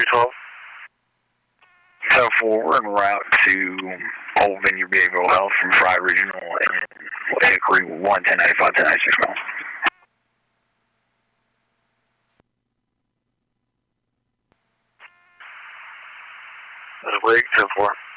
212. 7-4, we're en route to Old Vineyard Behavioral Health from Fry Regional and Hickory 1, 1095, 1096 miles. That's a break, 10-4.